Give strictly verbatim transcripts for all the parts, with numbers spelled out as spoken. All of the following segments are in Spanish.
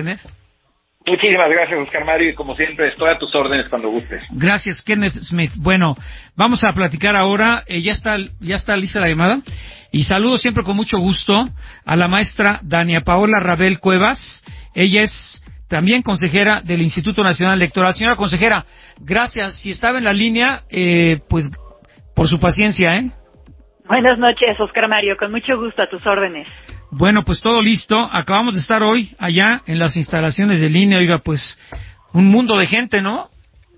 Kenneth. Muchísimas gracias, Oscar Mario, y como siempre, estoy a tus órdenes cuando gustes. Gracias, Kenneth Smith. Bueno, vamos a platicar ahora. Eh, ya está, ya está lista la llamada. Y saludo siempre con mucho gusto a la maestra Dania Paola Rabel Cuevas. Ella es también consejera del Instituto Nacional Electoral. Señora consejera, gracias. Si estaba en la línea, eh, pues por su paciencia, ¿eh? Buenas noches, Oscar Mario, con mucho gusto, a tus órdenes. Bueno, pues todo listo. Acabamos de estar hoy allá en las instalaciones de línea. Oiga, pues un mundo de gente, ¿no?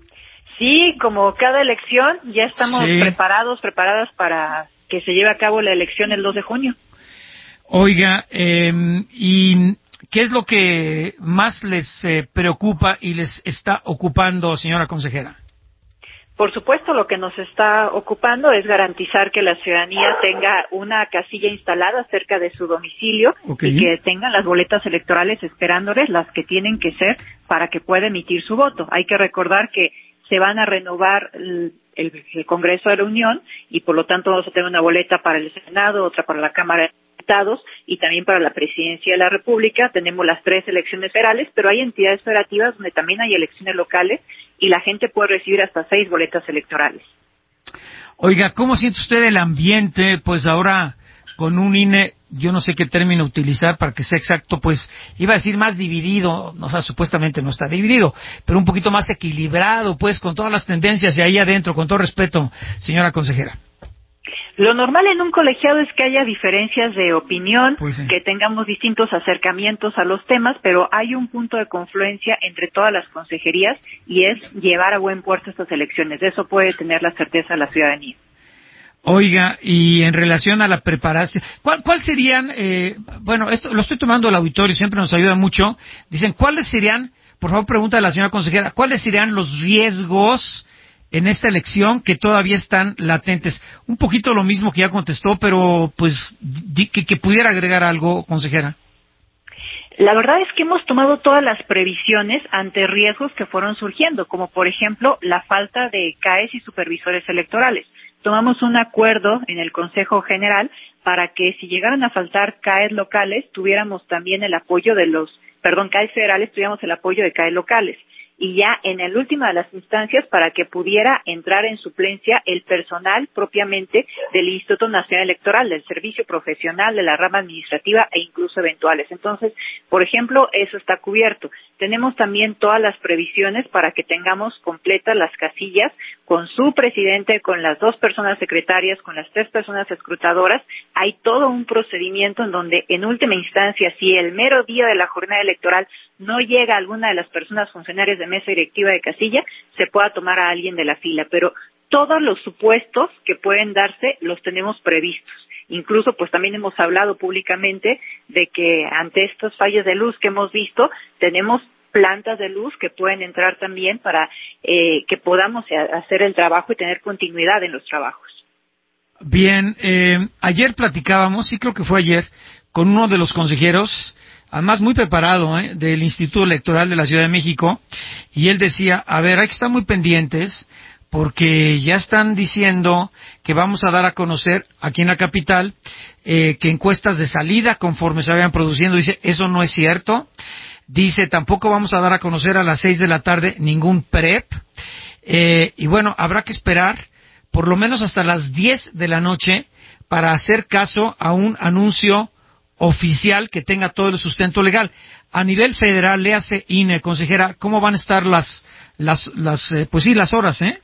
Sí, como cada elección, ya estamos sí. preparados, preparadas para que se lleve a cabo la elección el dos de junio. Oiga, eh, ¿y qué es lo que más les eh, preocupa y les está ocupando, señora consejera? Por supuesto, lo que nos está ocupando es garantizar que la ciudadanía tenga una casilla instalada cerca de su domicilio okay. y que tengan las boletas electorales esperándoles, las que tienen que ser para que pueda emitir su voto. Hay que recordar que se van a renovar el, el, el Congreso de la Unión y por lo tanto vamos a tener una boleta para el Senado, otra para la Cámara de Diputados y también para la Presidencia de la República. Tenemos las tres elecciones federales, pero hay entidades federativas donde también hay elecciones locales y la gente puede recibir hasta seis boletas electorales. Oiga, ¿cómo siente usted el ambiente? Pues ahora con un I N E, yo no sé qué término utilizar para que sea exacto, pues iba a decir más dividido, o sea, supuestamente no está dividido, pero un poquito más equilibrado, pues con todas las tendencias y ahí adentro, con todo respeto, señora consejera. Lo normal en un colegiado es que haya diferencias de opinión, pues sí. que tengamos distintos acercamientos a los temas, pero hay un punto de confluencia entre todas las consejerías y es llevar a buen puerto estas elecciones. De eso puede tener la certeza la ciudadanía. Oiga, y en relación a la preparación, ¿cuál, cuál serían, eh, bueno, esto lo estoy tomando del auditorio, siempre nos ayuda mucho, dicen, ¿cuáles serían, por favor pregunta a la señora consejera, cuáles serían los riesgos en esta elección que todavía están latentes? Un poquito lo mismo que ya contestó, pero pues di, que, que pudiera agregar algo, consejera. La verdad es que hemos tomado todas las previsiones ante riesgos que fueron surgiendo, como por ejemplo la falta de C A E S y supervisores electorales. Tomamos un acuerdo en el Consejo General para que si llegaran a faltar C A E S locales, tuviéramos también el apoyo de los, perdón, C A E S federales, tuviéramos el apoyo de C A E S locales. Y ya en el última de las instancias para que pudiera entrar en suplencia el personal propiamente del Instituto Nacional Electoral, del servicio profesional, de la rama administrativa e incluso eventuales. Entonces, por ejemplo, eso está cubierto. Tenemos también todas las previsiones para que tengamos completas las casillas con su presidente, con las dos personas secretarias, con las tres personas escrutadoras. Hay todo un procedimiento en donde, en última instancia, si el mero día de la jornada electoral no llega alguna de las personas funcionarias de mesa directiva de casilla, se pueda tomar a alguien de la fila. Pero todos los supuestos que pueden darse los tenemos previstos. Incluso, pues también hemos hablado públicamente de que ante estos fallos de luz que hemos visto, tenemos plantas de luz que pueden entrar también para eh, que podamos hacer el trabajo y tener continuidad en los trabajos. Bien, eh, ayer platicábamos, sí creo que fue ayer, con uno de los consejeros, además muy preparado, ¿eh?, del Instituto Electoral de la Ciudad de México, y él decía, a ver, hay que estar muy pendientes, porque ya están diciendo que vamos a dar a conocer aquí en la capital eh, que encuestas de salida conforme se vayan produciendo, dice, eso no es cierto. Dice, tampoco vamos a dar a conocer a las seis de la tarde ningún prep. Eh, y bueno, habrá que esperar por lo menos hasta las diez de la noche para hacer caso a un anuncio oficial que tenga todo el sustento legal. A nivel federal, le hace I N E, consejera, ¿cómo van a estar las, las, las, eh, pues sí, las horas, eh?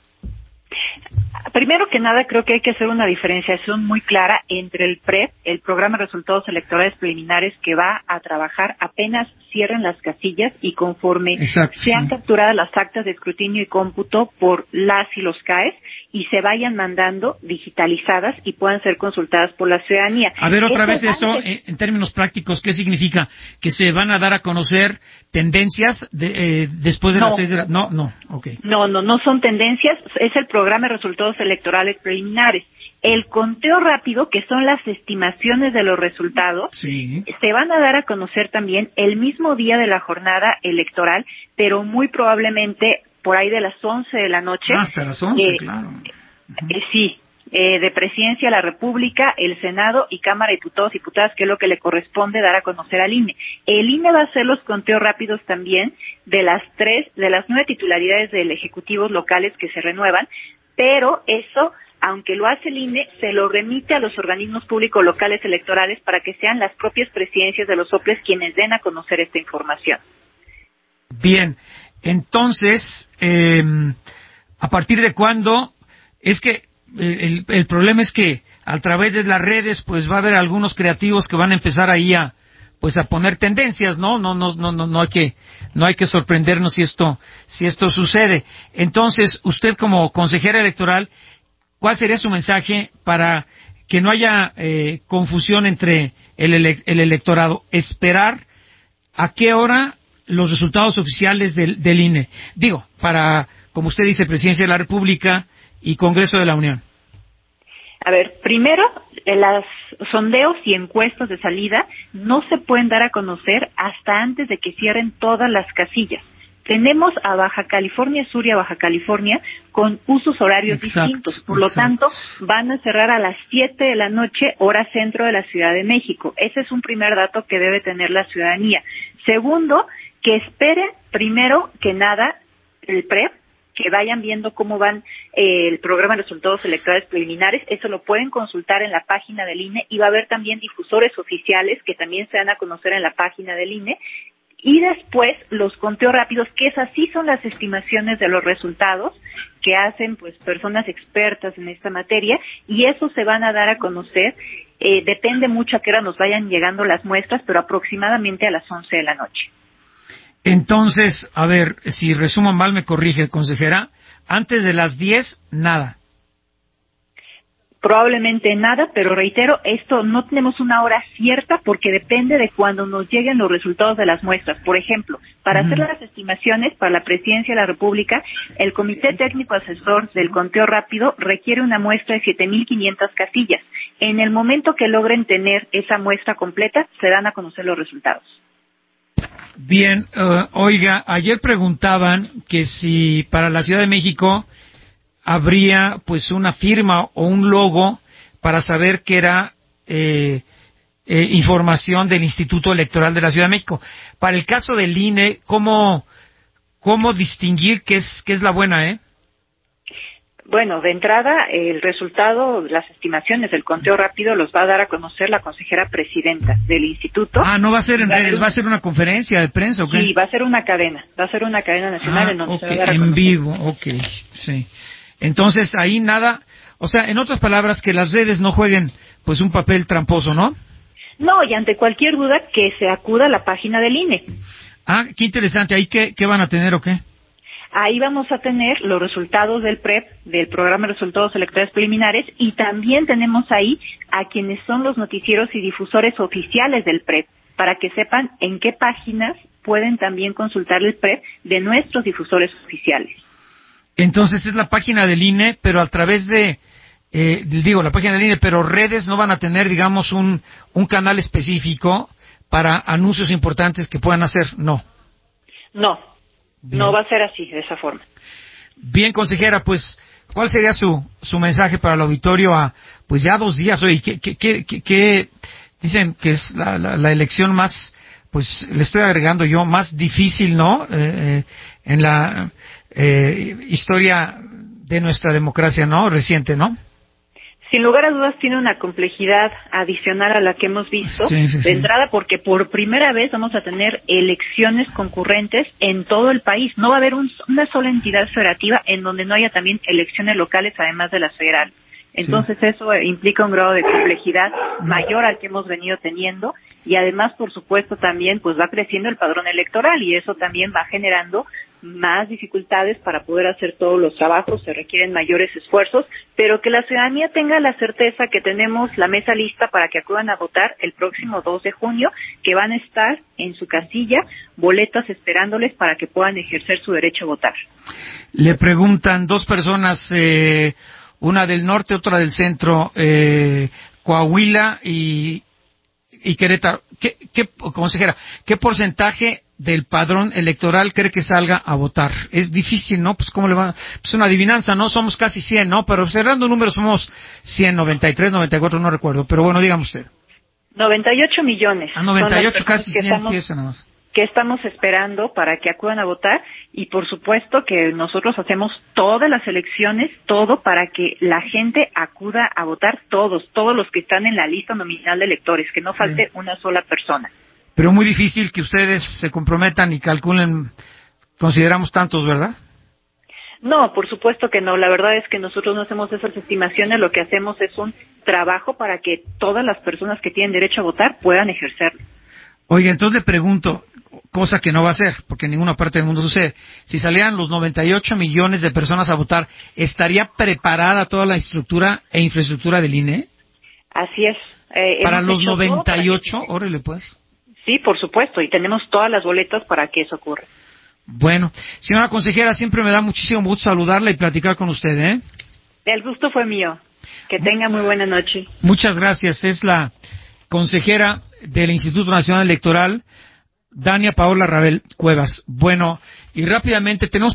Primero que nada, creo que hay que hacer una diferenciación muy clara entre el P R E P, el Programa de Resultados Electorales Preliminares, que va a trabajar apenas cierren las casillas y conforme Exacto, sean sí. capturadas las actas de escrutinio y cómputo por las y los C A E S y se vayan mandando digitalizadas y puedan ser consultadas por la ciudadanía. A ver, otra vez eso, antes... en términos prácticos, ¿qué significa? ¿Que se van a dar a conocer tendencias de, eh, después de no. las seis de la... No, no, ok. No, no, no son tendencias, es el Programa de Resultados Electorales Preliminares. El conteo rápido, que son las estimaciones de los resultados, sí. se van a dar a conocer también el mismo día de la jornada electoral, pero muy probablemente por ahí de las once de la noche. Hasta las once, eh, claro. Uh-huh. Eh, sí, eh, de Presidencia de la República, el Senado y Cámara de Diputados y Diputadas, que es lo que le corresponde dar a conocer al I N E. El I N E va a hacer los conteos rápidos también de las tres, de las nueve titularidades del ejecutivos locales que se renuevan, pero eso, aunque lo hace el I N E, se lo remite a los organismos públicos locales electorales para que sean las propias presidencias de los O P L E S quienes den a conocer esta información. Bien, entonces, eh, ¿a partir de cuándo? Es que el, el problema es que a través de las redes pues va a haber algunos creativos que van a empezar ahí a pues a poner tendencias, ¿no? No no no no no hay que no hay que sorprendernos si esto si esto sucede. Entonces, usted como consejera electoral, ¿cuál sería su mensaje para que no haya eh, confusión entre el, ele- el electorado? Esperar a qué hora los resultados oficiales del, del I N E. Digo, para, como usted dice, Presidencia de la República y Congreso de la Unión. A ver, primero, los sondeos y encuestas de salida no se pueden dar a conocer hasta antes de que cierren todas las casillas. Tenemos a Baja California Sur y a Baja California con usos horarios exacto, distintos. Por lo exacto. tanto, van a cerrar a las siete de la noche, hora centro de la Ciudad de México. Ese es un primer dato que debe tener la ciudadanía. Segundo, que espere primero que nada el P R E P, que vayan viendo cómo van eh, el programa de resultados electorales preliminares. Eso lo pueden consultar en la página del I N E y va a haber también difusores oficiales que también se van a conocer en la página del I N E. Y después los conteos rápidos, que esas sí son las estimaciones de los resultados que hacen pues personas expertas en esta materia, y eso se van a dar a conocer, eh, depende mucho a qué hora nos vayan llegando las muestras, pero aproximadamente a las once de la noche. Entonces, a ver, si resumo mal me corrige, consejera, antes de las diez, nada. Probablemente nada, pero reitero, esto no tenemos una hora cierta porque depende de cuando nos lleguen los resultados de las muestras. Por ejemplo, para uh-huh. hacer las estimaciones para la Presidencia de la República, el Comité Técnico Asesor del Conteo Rápido requiere una muestra de siete mil quinientas casillas. En el momento que logren tener esa muestra completa, se dan a conocer los resultados. Bien, uh, oiga, ayer preguntaban que si para la Ciudad de México habría pues una firma o un logo para saber que era eh, eh, información del Instituto Electoral de la Ciudad de México. Para el caso del I N E, ¿cómo, cómo distinguir qué es, qué es la buena, eh? Bueno, de entrada, el resultado, las estimaciones del conteo rápido los va a dar a conocer la consejera presidenta del instituto. Ah, no va a ser en redes, va a ser una conferencia de prensa, ¿o qué? Sí, va a ser una cadena, va a ser una cadena nacional ah, en donde okay, se va a dar a en conocer. vivo, ok, sí. Entonces, ahí nada, o sea, en otras palabras, que las redes no jueguen, pues, un papel tramposo, ¿no? No, y ante cualquier duda, que se acuda a la página del I N E. Ah, qué interesante, ¿ahí qué, qué van a tener o qué? Ahí vamos a tener los resultados del P R E P, del Programa de Resultados Electorales Preliminares, y también tenemos ahí a quienes son los noticieros y difusores oficiales del P R E P, para que sepan en qué páginas pueden también consultar el P R E P de nuestros difusores oficiales. Entonces es la página del I N E, pero a través de, eh, digo, la página del I N E, pero redes no van a tener, digamos, un, un canal específico para anuncios importantes que puedan hacer, no. No. Bien. No va a ser así, de esa forma. Bien, consejera, pues, ¿cuál sería su su mensaje para el auditorio a, pues ya dos días? Oye, ¿qué, qué, qué, qué, qué dicen que es la, la, la elección más, pues, le estoy agregando yo, más difícil, ¿no? Eh, en la eh, historia de nuestra democracia, ¿no? Reciente, ¿no? Sin lugar a dudas tiene una complejidad adicional a la que hemos visto, sí, sí, de sí. entrada porque por primera vez vamos a tener elecciones concurrentes en todo el país. No va a haber un, una sola entidad federativa en donde no haya también elecciones locales además de las federales. Entonces sí. Eso implica un grado de complejidad mayor al que hemos venido teniendo, y además, por supuesto, también pues va creciendo el padrón electoral y eso también va generando más dificultades para poder hacer todos los trabajos, se requieren mayores esfuerzos, pero que la ciudadanía tenga la certeza que tenemos la mesa lista para que acudan a votar el próximo dos de junio, que van a estar en su casilla boletas esperándoles para que puedan ejercer su derecho a votar. Le preguntan dos personas, eh, una del norte, otra del centro, eh, Coahuila y, y Querétaro. ¿Qué, qué, consejera, qué porcentaje del padrón electoral cree que salga a votar? Es difícil, ¿no? Pues cómo le va, pues una adivinanza, ¿no? Somos casi cien, ¿no? Pero cerrando números somos cien, noventa y tres, noventa y cuatro, no recuerdo, pero bueno, dígame usted. noventa y ocho millones. A noventa y ocho, casi que cien, estamos, fíjese nada más. que estamos esperando para que acudan a votar, y por supuesto que nosotros hacemos todas las elecciones, todo para que la gente acuda a votar, todos, todos los que están en la lista nominal de electores, que no falte sí. una sola persona. Pero muy difícil que ustedes se comprometan y calculen, consideramos tantos, ¿verdad? No, por supuesto que no. La verdad es que nosotros no hacemos esas estimaciones. Lo que hacemos es un trabajo para que todas las personas que tienen derecho a votar puedan ejercerlo. Oiga, entonces le pregunto, cosa que no va a ser, porque en ninguna parte del mundo sucede, si salieran los noventa y ocho millones de personas a votar, ¿estaría preparada toda la estructura e infraestructura del I N E? Así es. Eh, ¿Para los noventa y ocho? Órale, pues. Sí, por supuesto, y tenemos todas las boletas para que eso ocurra. Bueno, señora consejera, siempre me da muchísimo gusto saludarla y platicar con usted, ¿eh? El gusto fue mío. Que tenga muy buena noche. Muchas gracias. Es la consejera del Instituto Nacional Electoral, Dania Paola Rabel Cuevas. Bueno, y rápidamente tenemos